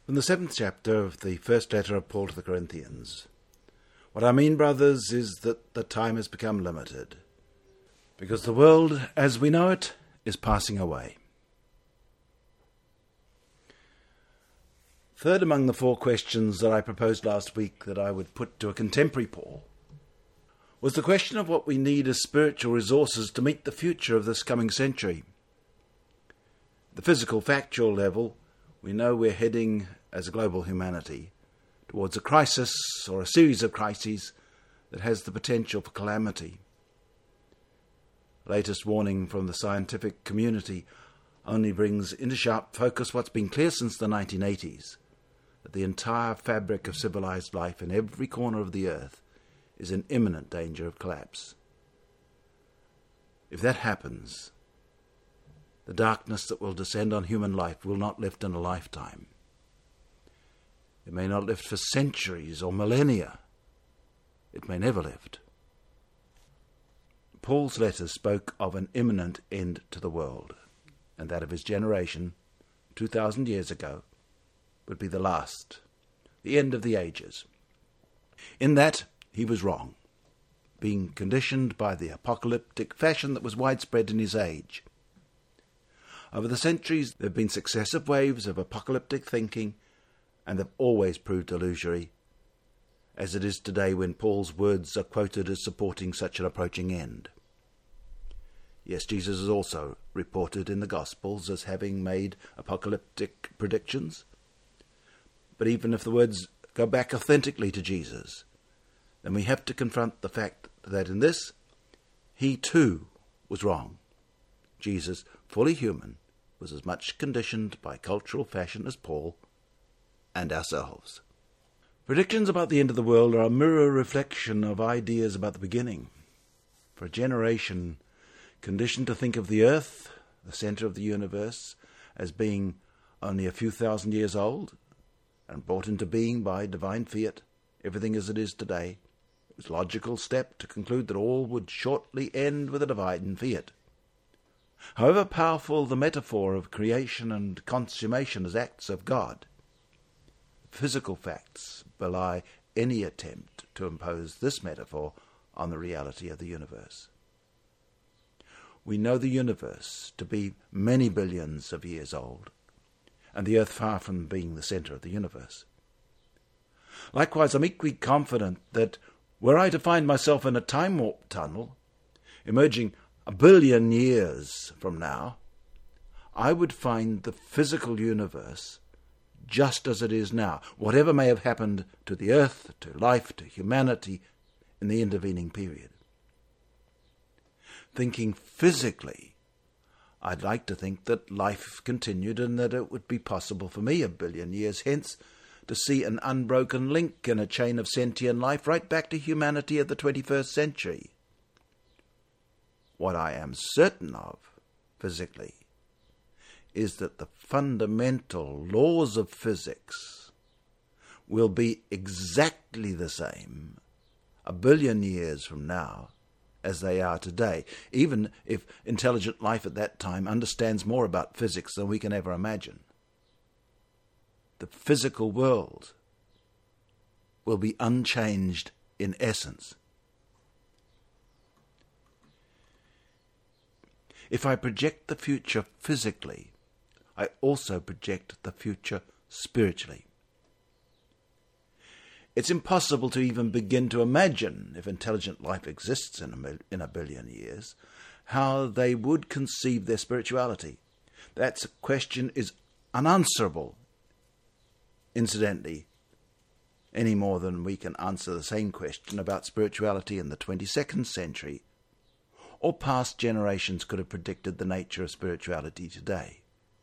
From the 7th chapter of the first letter of Paul to the Corinthians. What I mean, brothers, is that the time has become limited, because the world as we know it is passing away. Third among the 4 questions that I proposed last week that I would put to a contemporary Paul was the question of what we need as spiritual resources to meet the future of this coming century. The physical, factual level, we know we're heading as a global humanity towards a crisis or a series of crises that has the potential for calamity. Latest warning from the scientific community only brings into sharp focus what's been clear since the 1980s, that the entire fabric of civilized life in every corner of the earth is in imminent danger of collapse. If that happens, the darkness that will descend on human life will not lift in a lifetime. It may not lift for centuries or millennia. It may never lift. Paul's letter spoke of an imminent end to the world, and that of his generation, 2,000 years ago, would be the last, the end of the ages. In that, he was wrong, being conditioned by the apocalyptic fashion that was widespread in his age. Over the centuries, there have been successive waves of apocalyptic thinking, and they've always proved illusory, as it is today when Paul's words are quoted as supporting such an approaching end. Yes, Jesus is also reported in the Gospels as having made apocalyptic predictions, but even if the words go back authentically to Jesus, then we have to confront the fact that in this, he too was wrong. Jesus, fully human, was as much conditioned by cultural fashion as Paul and ourselves. Predictions about the end of the world are a mirror reflection of ideas about the beginning. For a generation conditioned to think of the earth, the centre of the universe, as being only a few thousand years old, and brought into being by divine fiat, everything as it is today, it was a logical step to conclude that all would shortly end with a divine fiat. However powerful the metaphor of creation and consummation as acts of God, physical facts belie any attempt to impose this metaphor on the reality of the universe. We know the universe to be many billions of years old, and the earth far from being the centre of the universe. Likewise, I'm equally confident that were I to find myself in a time warp tunnel, emerging 1 billion years from now, I would find the physical universe just as it is now, whatever may have happened to the earth, to life, to humanity in the intervening period. Thinking physically, I'd like to think that life continued and that it would be possible for me 1 billion years hence to see an unbroken link in a chain of sentient life right back to humanity of the 21st century. What I am certain of, physically, is that the fundamental laws of physics will be exactly the same 1 billion years from now as they are today, even if intelligent life at that time understands more about physics than we can ever imagine. The physical world will be unchanged in essence. If I project the future physically, I also project the future spiritually. It's impossible to even begin to imagine, if intelligent life exists in 1 billion years, how they would conceive their spirituality. That question is unanswerable, incidentally, any more than we can answer the same question about spirituality in the 22nd century, or past generations could have predicted the nature of spirituality today.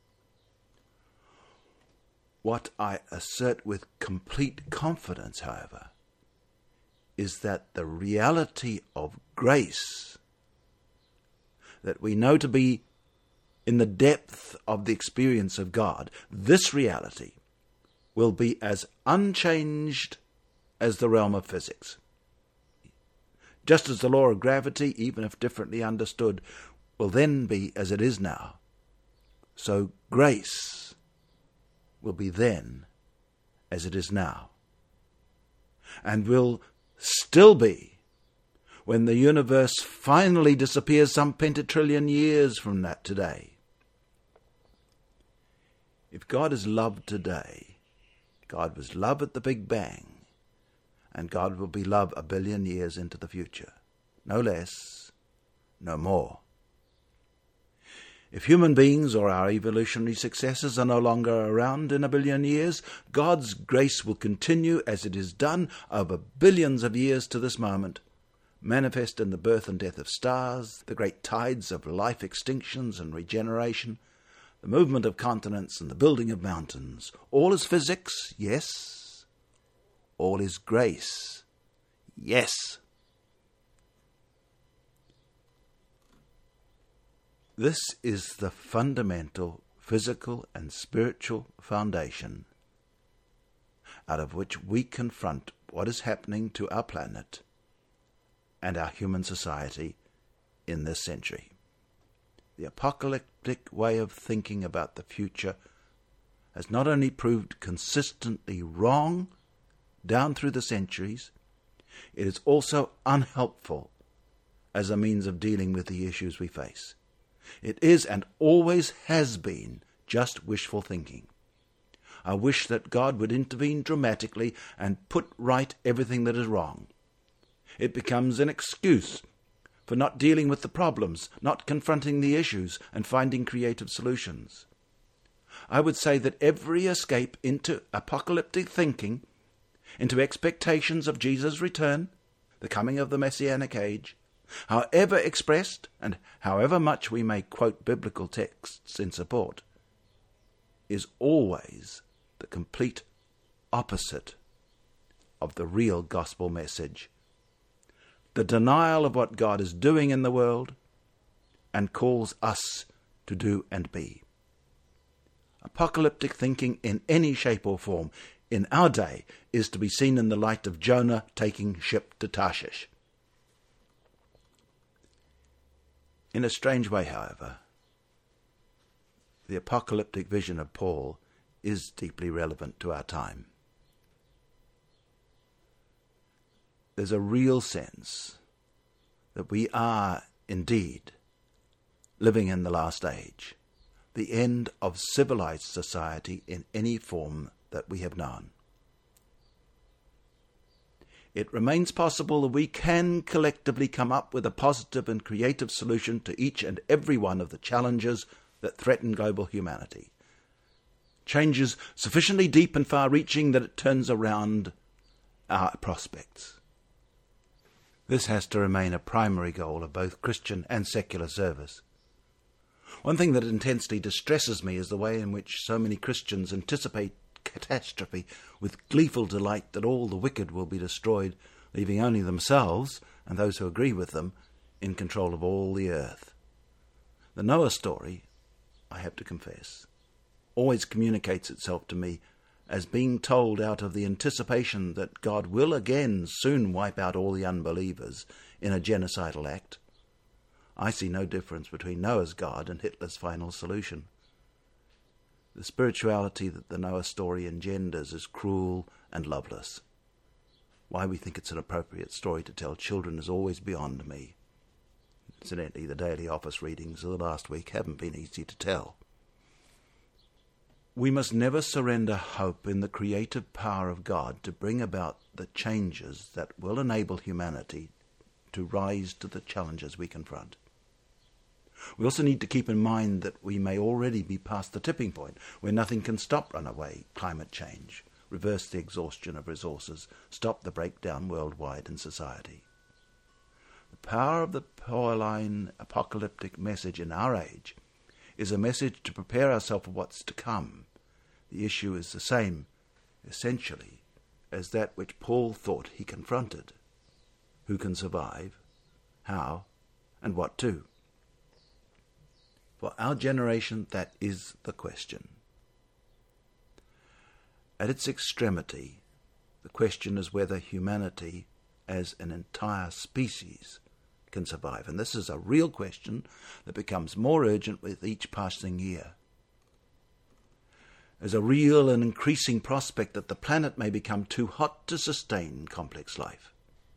What I assert with complete confidence, however, is that the reality of grace that we know to be in the depth of the experience of God, this reality will be as unchanged as the realm of physics. Just as the law of gravity, even if differently understood, will then be as it is now, so grace will be then as it is now, and will still be when the universe finally disappears some pentatrillion years from that today. If God is love today, God was love at the Big Bang, and God will be love 1 billion years into the future. No less, no more. If human beings or our evolutionary successors are no longer around in 1 billion years, God's grace will continue as it is done over billions of years to this moment, manifest in the birth and death of stars, the great tides of life extinctions and regeneration, the movement of continents and the building of mountains. All is physics, yes. All is grace, yes. This is the fundamental physical and spiritual foundation out of which we confront what is happening to our planet and our human society in this century. The apocalyptic way of thinking about the future has not only proved consistently wrong down through the centuries, it is also unhelpful as a means of dealing with the issues we face. It is and always has been just wishful thinking. I wish that God would intervene dramatically and put right everything that is wrong. It becomes an excuse for not dealing with the problems, not confronting the issues, and finding creative solutions. I would say that every escape into apocalyptic thinking, into expectations of Jesus' return, the coming of the Messianic age, however expressed and however much we may quote biblical texts in support, is always the complete opposite of the real gospel message. The denial of what God is doing in the world and calls us to do and be. Apocalyptic thinking in any shape or form in our day is to be seen in the light of Jonah taking ship to Tarshish. In a strange way, however, the apocalyptic vision of Paul is deeply relevant to our time. There's a real sense that we are indeed living in the last age, the end of civilized society in any form that we have known. It remains possible that we can collectively come up with a positive and creative solution to each and every one of the challenges that threaten global humanity. Changes sufficiently deep and far-reaching that it turns around our prospects. This has to remain a primary goal of both Christian and secular service. One thing that intensely distresses me is the way in which so many Christians anticipate catastrophe with gleeful delight that all the wicked will be destroyed, leaving only themselves, and those who agree with them, in control of all the earth. The Noah story, I have to confess, always communicates itself to me as being told out of the anticipation that God will again soon wipe out all the unbelievers in a genocidal act. I see no difference between Noah's God and Hitler's final solution. The spirituality that the Noah story engenders is cruel and loveless. Why we think it's an appropriate story to tell children is always beyond me. Incidentally, the daily office readings of the last week haven't been easy to tell. We must never surrender hope in the creative power of God to bring about the changes that will enable humanity to rise to the challenges we confront. We also need to keep in mind that we may already be past the tipping point where nothing can stop runaway climate change, reverse the exhaustion of resources, stop the breakdown worldwide in society. The power of the Pauline apocalyptic message in our age is a message to prepare ourselves for what's to come. The issue is the same, essentially, as that which Paul thought he confronted. Who can survive? How? And what to? For our generation, that is the question. At its extremity, the question is whether humanity as an entire species can survive. And this is a real question that becomes more urgent with each passing year. as a real and increasing prospect that the planet may become too hot to sustain complex life.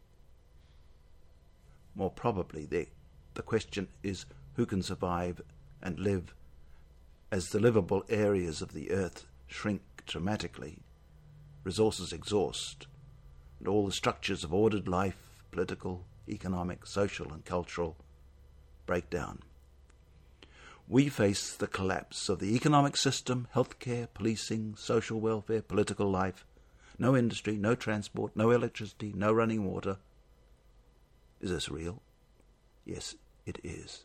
More probably, the question is who can survive and live as the livable areas of the earth shrink dramatically, resources exhaust, and all the structures of ordered life, political, economic, social and cultural, break down. We face the collapse of the economic system, healthcare, policing, social welfare, political life, no industry, no transport, no electricity, no running water. Is this real? Yes, it is.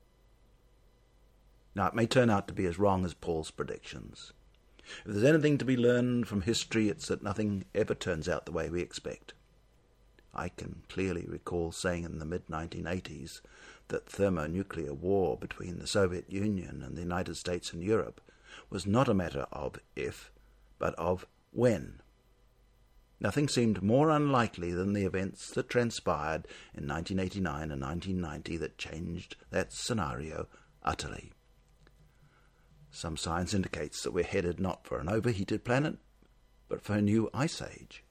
Now, it may turn out to be as wrong as Paul's predictions. If there's anything to be learned from history, it's that nothing ever turns out the way we expect. I can clearly recall saying in the mid-1980s that thermonuclear war between the Soviet Union and the United States and Europe was not a matter of if, but of when. Nothing seemed more unlikely than the events that transpired in 1989 and 1990 that changed that scenario utterly. Some science indicates that we're headed not for an overheated planet, but for a new ice age.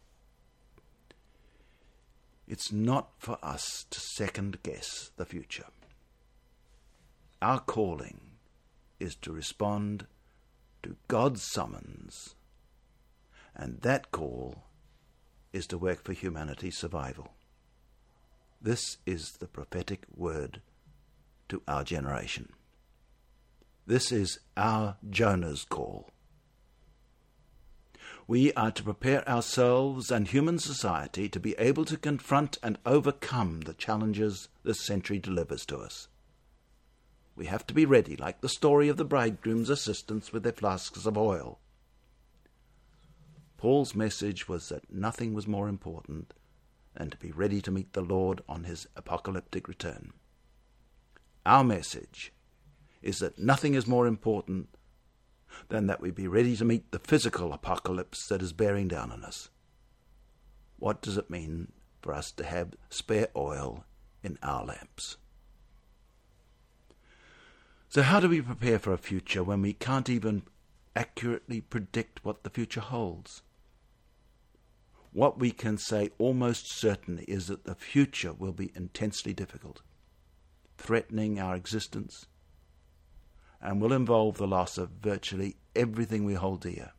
It's not for us to second-guess the future. Our calling is to respond to God's summons, and that call is to work for humanity's survival. This is the prophetic word to our generation. This is our Jonah's call. We are to prepare ourselves and human society to be able to confront and overcome the challenges this century delivers to us. We have to be ready, like the story of the bridegroom's assistants with their flasks of oil. Paul's message was that nothing was more important than to be ready to meet the Lord on his apocalyptic return. Our message is that nothing is more important than that we be ready to meet the physical apocalypse that is bearing down on us. What does it mean for us to have spare oil in our lamps? So how do we prepare for a future when we can't even accurately predict what the future holds? What we can say almost certainly is that the future will be intensely difficult, threatening our existence, and will involve the loss of virtually everything we hold dear.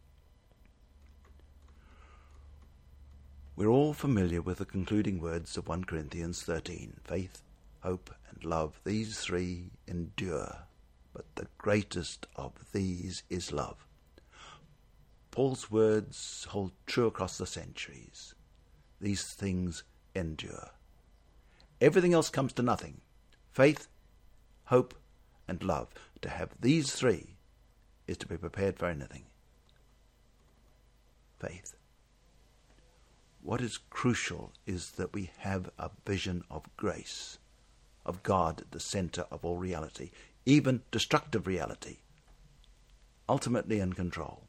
We're all familiar with the concluding words of 1 Corinthians 13. Faith, hope, and love, these three endure, but the greatest of these is love. Paul's words hold true across the centuries. These things endure. Everything else comes to nothing. Faith, hope, and love. To have these three is to be prepared for anything. Faith. What is crucial is that we have a vision of grace, of God at the center of all reality, even destructive reality, ultimately in control.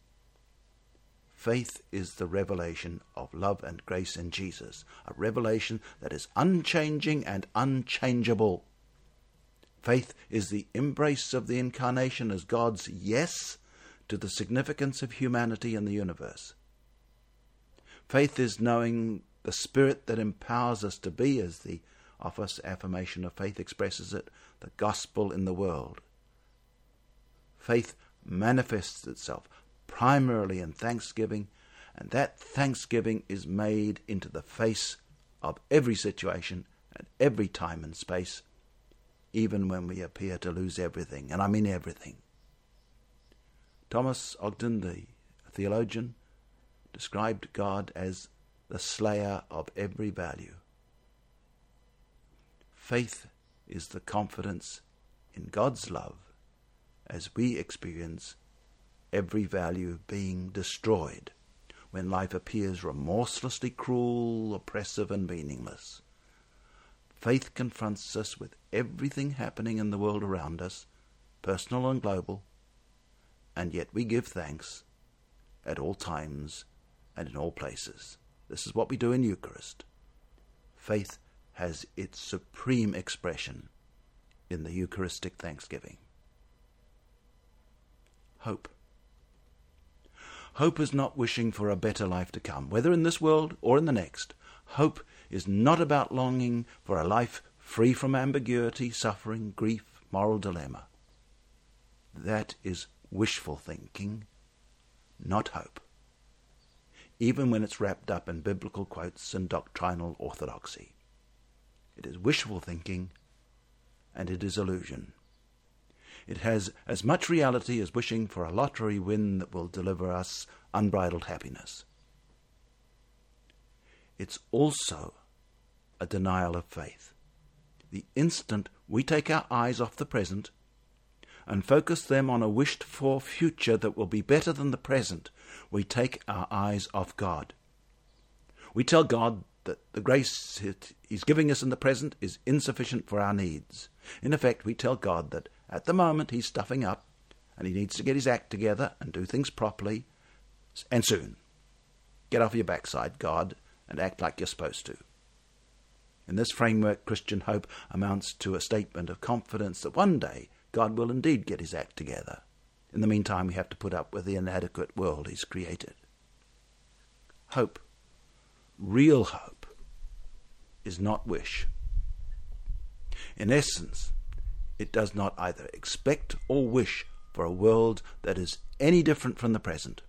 Faith is the revelation of love and grace in Jesus, a revelation that is unchanging and unchangeable. Faith is the embrace of the incarnation as God's yes to the significance of humanity in the universe. Faith is knowing the Spirit that empowers us to be, as the office affirmation of faith expresses it, the gospel in the world. Faith manifests itself primarily in thanksgiving, and that thanksgiving is made into the face of every situation and every time and space, even when we appear to lose everything, and I mean everything. Thomas Ogden, the theologian, described God as the slayer of every value. Faith is the confidence in God's love as we experience every value being destroyed when life appears remorselessly cruel, oppressive, and meaningless. Faith confronts us with everything happening in the world around us, personal and global, and yet we give thanks at all times and in all places. This is what we do in Eucharist. Faith has its supreme expression in the Eucharistic thanksgiving. Hope. Hope is not wishing for a better life to come, whether in this world or in the next. Hope is not about longing for a life free from ambiguity, suffering, grief, moral dilemma. That is wishful thinking, not hope, even when it's wrapped up in biblical quotes and doctrinal orthodoxy. It is wishful thinking, and it is illusion. It has as much reality as wishing for a lottery win that will deliver us unbridled happiness. It's also a denial of faith. The instant we take our eyes off the present and focus them on a wished-for future that will be better than the present, we take our eyes off God. We tell God that the grace He's giving us in the present is insufficient for our needs. In effect, we tell God that at the moment He's stuffing up and He needs to get His act together and do things properly, and soon. Get off your backside, God, and act like you're supposed to. In this framework, Christian hope amounts to a statement of confidence that one day God will indeed get His act together. In the meantime, we have to put up with the inadequate world He's created. Hope, real hope, is not wish. In essence, it does not either expect or wish for a world that is any different from the present.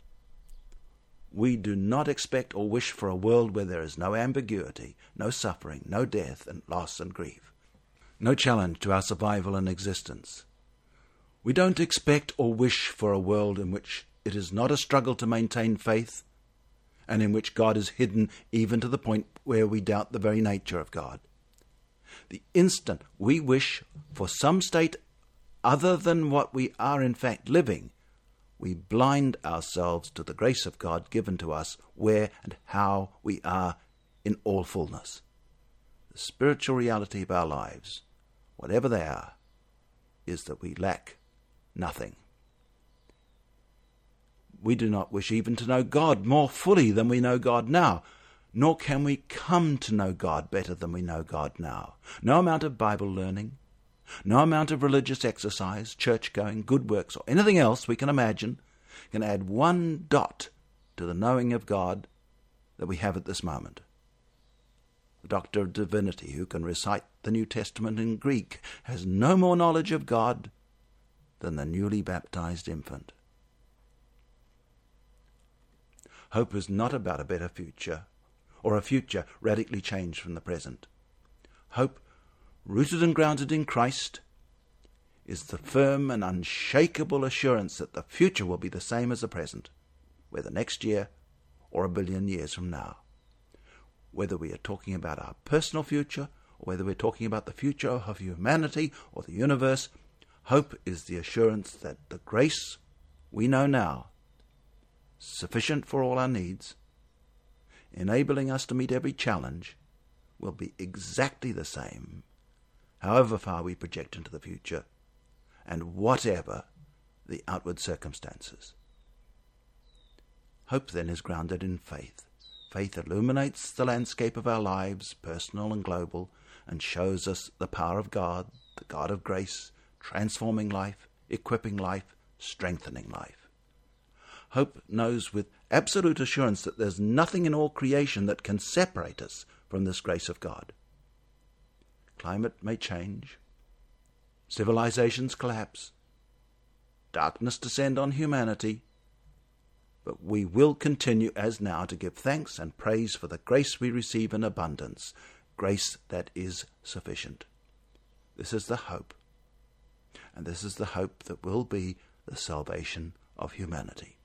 We do not expect or wish for a world where there is no ambiguity, no suffering, no death and loss and grief, no challenge to our survival and existence. We don't expect or wish for a world in which it is not a struggle to maintain faith and in which God is hidden even to the point where we doubt the very nature of God. The instant we wish for some state other than what we are in fact living, we blind ourselves to the grace of God given to us where and how we are in all fullness. The spiritual reality of our lives, whatever they are, is that we lack nothing. We do not wish even to know God more fully than we know God now, nor can we come to know God better than we know God now. No amount of Bible learning, no amount of religious exercise, church-going, good works, or anything else we can imagine can add one dot to the knowing of God that we have at this moment. The doctor of divinity who can recite the New Testament in Greek has no more knowledge of God than the newly baptized infant. Hope is not about a better future or a future radically changed from the present. Hope, rooted and grounded in Christ, is the firm and unshakable assurance that the future will be the same as the present, whether next year or 1 billion years from now. Whether we are talking about our personal future or whether we're talking about the future of humanity or the universe, hope is the assurance that the grace we know now, sufficient for all our needs, enabling us to meet every challenge, will be exactly the same, however far we project into the future, and whatever the outward circumstances. Hope, then, is grounded in faith. Faith illuminates the landscape of our lives, personal and global, and shows us the power of God, the God of grace, transforming life, equipping life, strengthening life. Hope knows with absolute assurance that there's nothing in all creation that can separate us from this grace of God. Climate may change, civilizations collapse, darkness descend on humanity, but we will continue as now to give thanks and praise for the grace we receive in abundance, grace that is sufficient. This is the hope, and this is the hope that will be the salvation of humanity.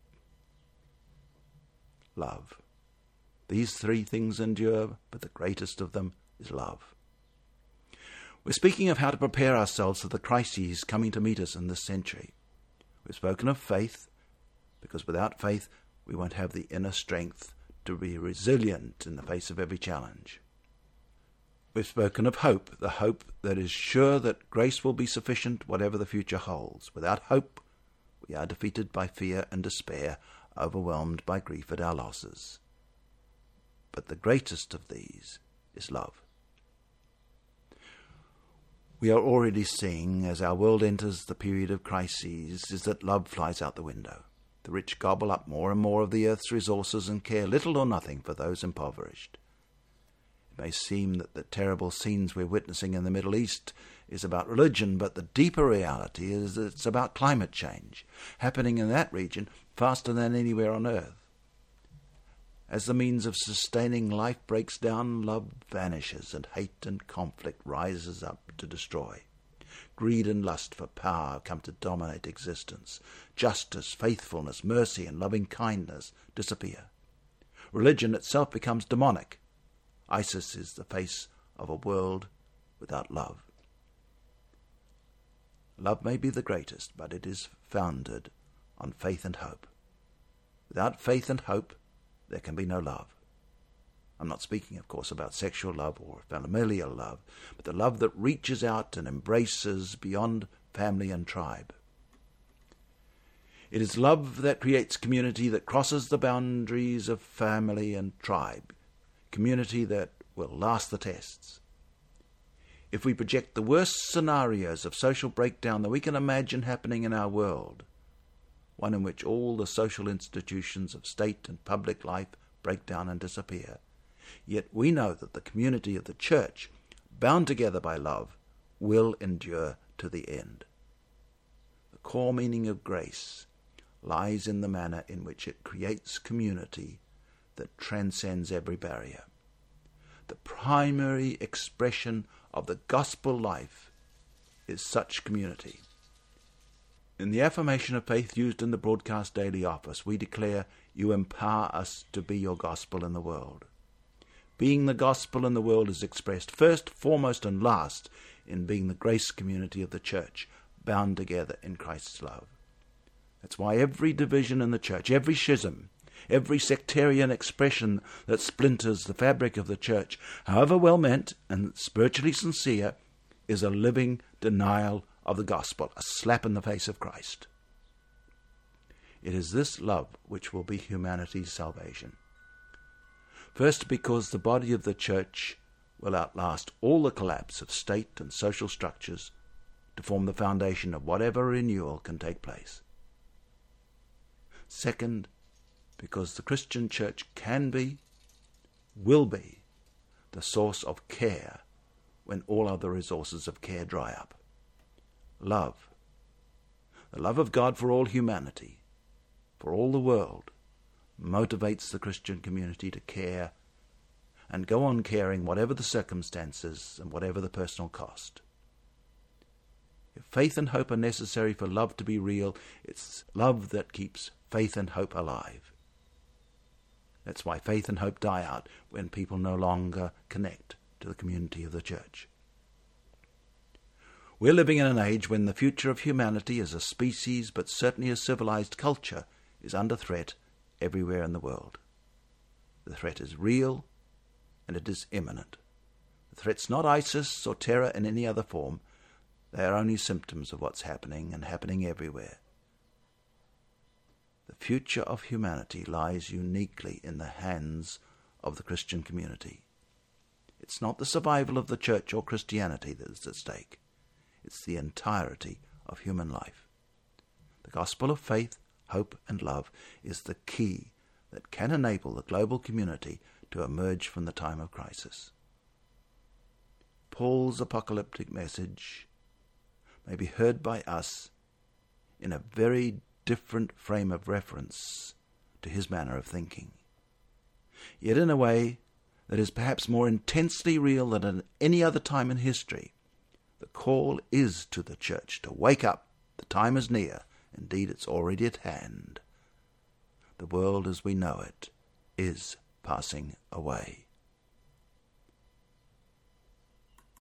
Love. These three things endure, but the greatest of them is love. We're speaking of how to prepare ourselves for the crises coming to meet us in this century. We've spoken of faith, because without faith we won't have the inner strength to be resilient in the face of every challenge. We've spoken of hope, the hope that is sure that grace will be sufficient whatever the future holds. Without hope, we are defeated by fear and despair, overwhelmed by grief at our losses. But the greatest of these is love. We are already seeing, as our world enters the period of crises, is that love flies out the window. The rich gobble up more and more of the earth's resources and care little or nothing for those impoverished. It may seem that the terrible scenes we're witnessing in the Middle East is about religion, but the deeper reality is that it's about climate change, happening in that region faster than anywhere on earth. As the means of sustaining life breaks down, love vanishes and hate and conflict rises up to destroy. Greed and lust for power come to dominate existence. Justice, faithfulness, mercy, and loving kindness disappear. Religion itself becomes demonic. ISIS is the face of a world without love. Love may be the greatest, but it is founded on faith and hope. Without faith and hope, there can be no love. I'm not speaking, of course, about sexual love or familial love, but the love that reaches out and embraces beyond family and tribe. It is love that creates community that crosses the boundaries of family and tribe, community that will last the tests. If we project the worst scenarios of social breakdown that we can imagine happening in our world, one in which all the social institutions of state and public life break down and disappear, yet we know that the community of the church, bound together by love, will endure to the end. The core meaning of grace lies in the manner in which it creates community that transcends every barrier. The primary expression of the gospel life is such community. In the affirmation of faith used in the Broadcast Daily Office, we declare, "You empower us to be your gospel in the world." Being the gospel in the world is expressed first, foremost, and last in being the grace community of the church, bound together in Christ's love. That's why every division in the church, every schism, every sectarian expression that splinters the fabric of the church, however well meant and spiritually sincere, is a living denial of the gospel, a slap in the face of Christ. It is this love which will be humanity's salvation. First, because the body of the church will outlast all the collapse of state and social structures to form the foundation of whatever renewal can take place. Second, because the Christian church can be, will be, the source of care when all other resources of care dry up. Love, the love of God for all humanity, for all the world, motivates the Christian community to care and go on caring whatever the circumstances and whatever the personal cost. If faith and hope are necessary for love to be real, it's love that keeps faith and hope alive. That's why faith and hope die out when people no longer connect to the community of the church. We're living in an age when the future of humanity as a species, but certainly as civilized culture, is under threat everywhere in the world. The threat is real, and it is imminent. The threat's not ISIS or terror in any other form. They are only symptoms of what's happening, and happening everywhere. The future of humanity lies uniquely in the hands of the Christian community. It's not the survival of the church or Christianity that is at stake. It's the entirety of human life. The gospel of faith, hope, and love is the key that can enable the global community to emerge from the time of crisis. Paul's apocalyptic message may be heard by us in a very different frame of reference to his manner of thinking, yet in a way that is perhaps more intensely real than at any other time in history. The call is to the church to wake up. The time is near. Indeed, it's already at hand. The world as we know it is passing away.